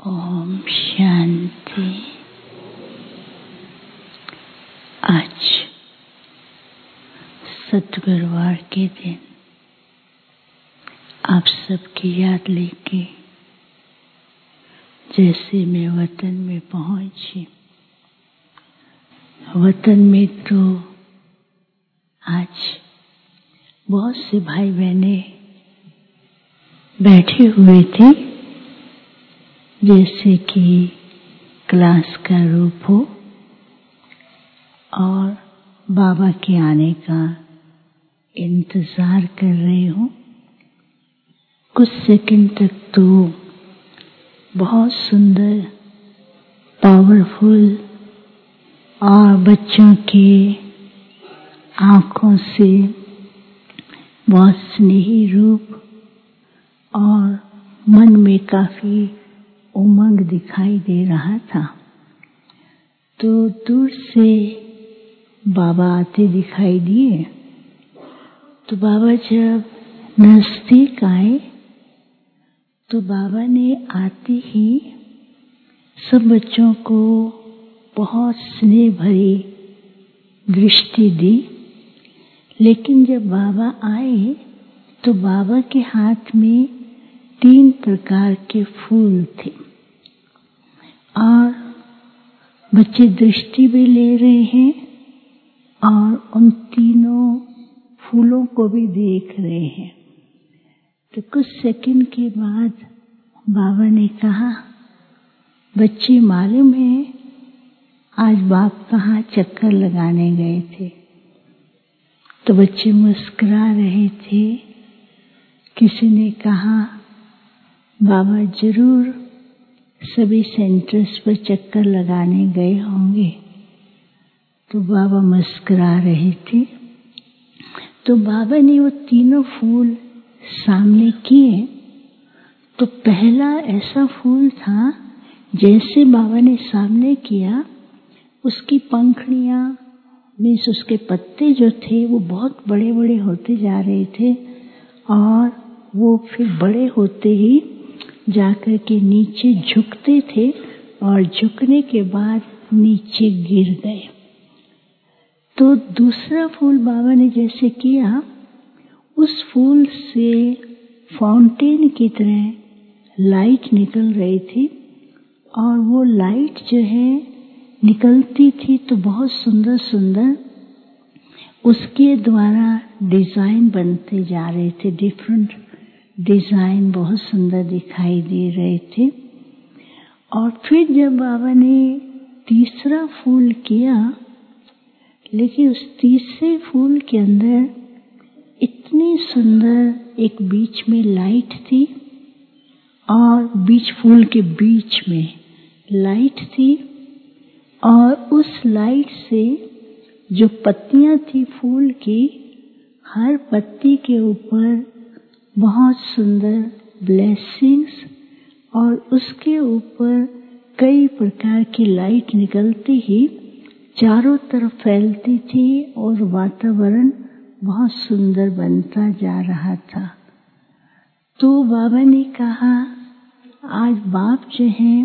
ओम शांति। आज सद्गुरुवार के दिन आप सबकी याद लेके जैसे मैं वतन में पहुंची, वतन में तो आज बहुत से भाई बहने बैठे हुए थे, जैसे कि क्लास का रूप हो और बाबा के आने का इंतजार कर रहे हो। कुछ सेकंड तक तो बहुत सुंदर, पावरफुल और बच्चों के आंखों से बहुत स्नेही रूप और मन में काफी उमंग दिखाई दे रहा था। तो दूर से बाबा आते दिखाई दिए। तो बाबा जब नजदीक आए तो बाबा ने आते ही सब बच्चों को बहुत स्नेह भरी दृष्टि दी। लेकिन जब बाबा आए तो बाबा के हाथ में 3 प्रकार के फूल थे और बच्चे दृष्टि भी ले रहे हैं और उन तीनों फूलों को भी देख रहे हैं। तो कुछ सेकंड के बाद बाबा ने कहा, बच्चे मालूम है आज बाप कहाँ चक्कर लगाने गए थे? तो बच्चे मुस्कुरा रहे थे। किसी ने कहा, बाबा जरूर सभी सेंटर्स पर चक्कर लगाने गए होंगे। तो बाबा मुस्कुरा रहे थे। तो बाबा ने वो तीनों फूल सामने किए। तो पहला ऐसा फूल था, जैसे बाबा ने सामने किया उसकी पंखुड़ियां मीन्स उसके पत्ते जो थे वो बहुत बड़े बड़े होते जा रहे थे और वो फिर बड़े होते ही जाकर के नीचे झुकते थे और झुकने के बाद नीचे गिर गए। तो दूसरा फूल बाबा ने जैसे किया, उस फूल से फाउंटेन की तरह लाइट निकल रही थी और वो लाइट जो है निकलती थी तो बहुत सुंदर सुंदर उसके द्वारा डिजाइन बनते जा रहे थे। डिफरेंट डिजाइन बहुत सुंदर दिखाई दे रहे थे। और फिर जब बाबा ने तीसरा फूल किया, लेकिन उस तीसरे फूल के अंदर इतनी सुंदर एक बीच में लाइट थी और बीच फूल के बीच में लाइट थी और उस लाइट से जो पत्तियां थी फूल की, हर पत्ती के ऊपर बहुत सुंदर ब्लेसिंग्स और उसके ऊपर कई प्रकार की लाइट निकलती ही चारों तरफ फैलती थी और वातावरण बहुत सुंदर बनता जा रहा था। तो बाबा ने कहा, आज बाप जो हैं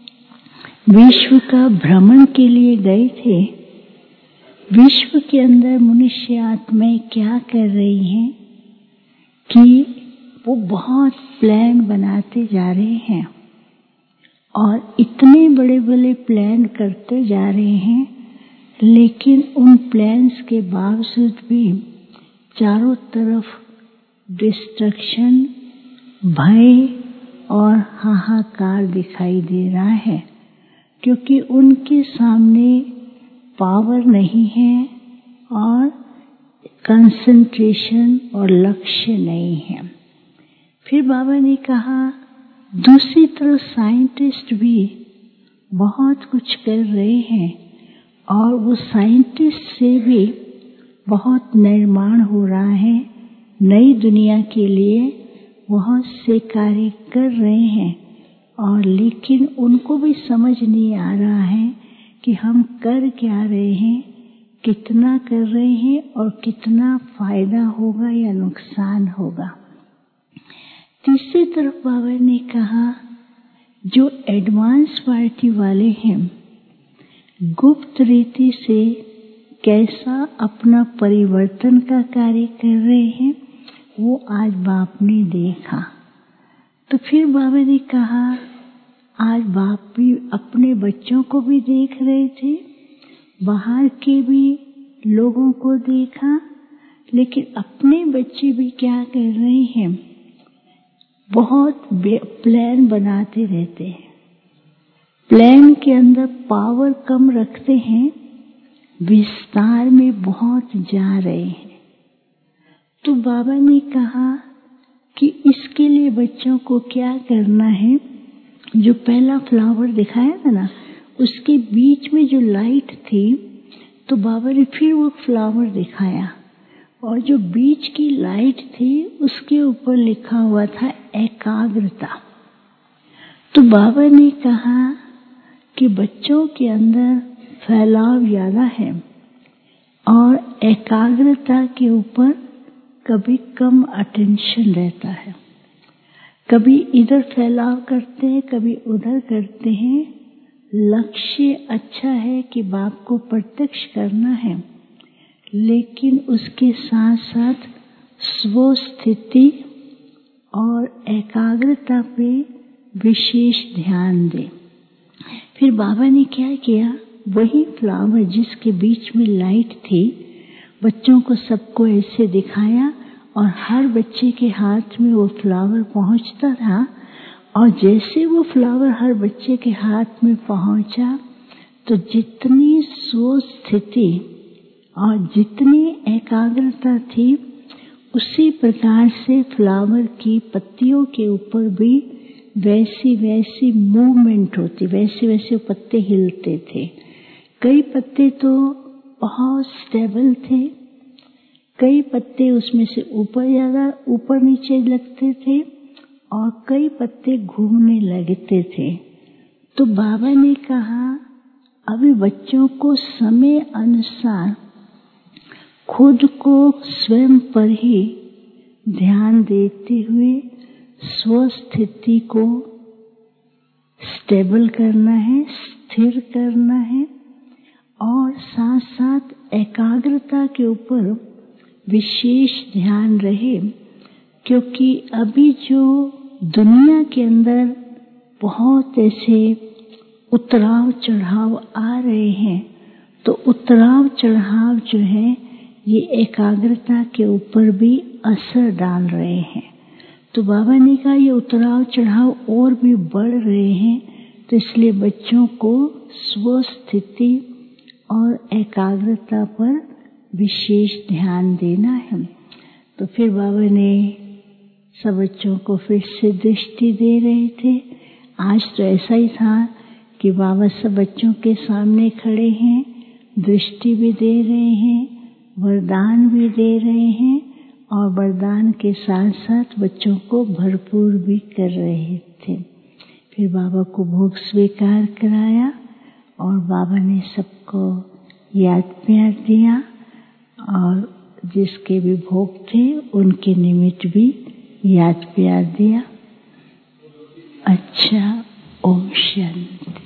विश्व का भ्रमण के लिए गए थे। विश्व के अंदर मनुष्य आत्माएं क्या कर रही हैं कि वो बहुत प्लान बनाते जा रहे हैं और इतने बड़े बड़े प्लान करते जा रहे हैं, लेकिन उन प्लान्स के बावजूद भी चारों तरफ डिस्ट्रक्शन, भय और हाहाकार दिखाई दे रहा है, क्योंकि उनके सामने पावर नहीं है और कंसंट्रेशन और लक्ष्य नहीं है। फिर बाबा ने कहा, दूसरी तरफ साइंटिस्ट भी बहुत कुछ कर रहे हैं और वो साइंटिस्ट से भी बहुत निर्माण हो रहा है। नई दुनिया के लिए बहुत से कार्य कर रहे हैं और लेकिन उनको भी समझ नहीं आ रहा है कि हम कर क्या रहे हैं, कितना कर रहे हैं और कितना फायदा होगा या नुकसान होगा। तीसरी तरफ बाबा ने कहा, जो एडवांस पार्टी वाले हैं गुप्त रीति से कैसा अपना परिवर्तन का कार्य कर रहे हैं, वो आज बाप ने देखा। तो फिर बाबा ने कहा, आज बाप भी अपने बच्चों को भी देख रहे थे, बाहर के भी लोगों को देखा, लेकिन अपने बच्चे भी क्या कर रहे हैं, बहुत प्लान बनाते रहते हैं। प्लान के अंदर पावर कम रखते हैं, विस्तार में बहुत जा रहे हैं। तो बाबा ने कहा कि इसके लिए बच्चों को क्या करना है। जो पहला फ्लावर दिखाया था ना, उसके बीच में जो लाइट थी, तो बाबा ने फिर वो फ्लावर दिखाया और जो बीच की लाइट थी उसके ऊपर लिखा हुआ था एकाग्रता। तो बाबा ने कहा कि बच्चों के अंदर फैलाव ज्यादा है और एकाग्रता के ऊपर कभी कम अटेंशन रहता है, कभी इधर फैलाव करते हैं, कभी उधर करते हैं। लक्ष्य अच्छा है कि बाप को प्रत्यक्ष करना है, लेकिन उसके साथ साथ स्व स्थिति और एकाग्रता पे विशेष ध्यान दें। फिर बाबा ने क्या किया, वही फ्लावर जिसके बीच में लाइट थी, बच्चों को सबको ऐसे दिखाया और हर बच्चे के हाथ में वो फ्लावर पहुंचता था। और जैसे वो फ्लावर हर बच्चे के हाथ में पहुंचा, तो जितनी स्व स्थिति और जितनी एकाग्रता थी, उसी प्रकार से फ्लावर की पत्तियों के ऊपर भी वैसी वैसी मूवमेंट होती, वैसे वैसे पत्ते हिलते थे। कई पत्ते तो बहुत स्टेबल थे, कई पत्ते उसमें से ऊपर ज्यादा ऊपर नीचे लगते थे और कई पत्ते घूमने लगते थे। तो बाबा ने कहा, अभी बच्चों को समय अनुसार खुद को स्वयं पर ही ध्यान देते हुए स्व स्थिति को स्टेबल करना है, स्थिर करना है और साथ साथ एकाग्रता के ऊपर विशेष ध्यान रहे। क्योंकि अभी जो दुनिया के अंदर बहुत ऐसे उतराव चढ़ाव आ रहे हैं, तो उतराव चढ़ाव जो है ये एकाग्रता के ऊपर भी असर डाल रहे हैं। तो बाबा ने कहा ये उतराव चढ़ाव और भी बढ़ रहे हैं, तो इसलिए बच्चों को स्व स्थिति और एकाग्रता पर विशेष ध्यान देना है। तो फिर बाबा ने सब बच्चों को फिर से दृष्टि दे रहे थे। आज तो ऐसा ही था कि बाबा सब बच्चों के सामने खड़े हैं, दृष्टि भी दे रहे हैं, वरदान भी दे रहे हैं और वरदान के साथ साथ बच्चों को भरपूर भी कर रहे थे। फिर बाबा को भोग स्वीकार कराया और बाबा ने सबको याद प्यार दिया और जिसके भी भोग थे उनके निमित्त भी याद प्यार दिया। अच्छा, ओम शांति।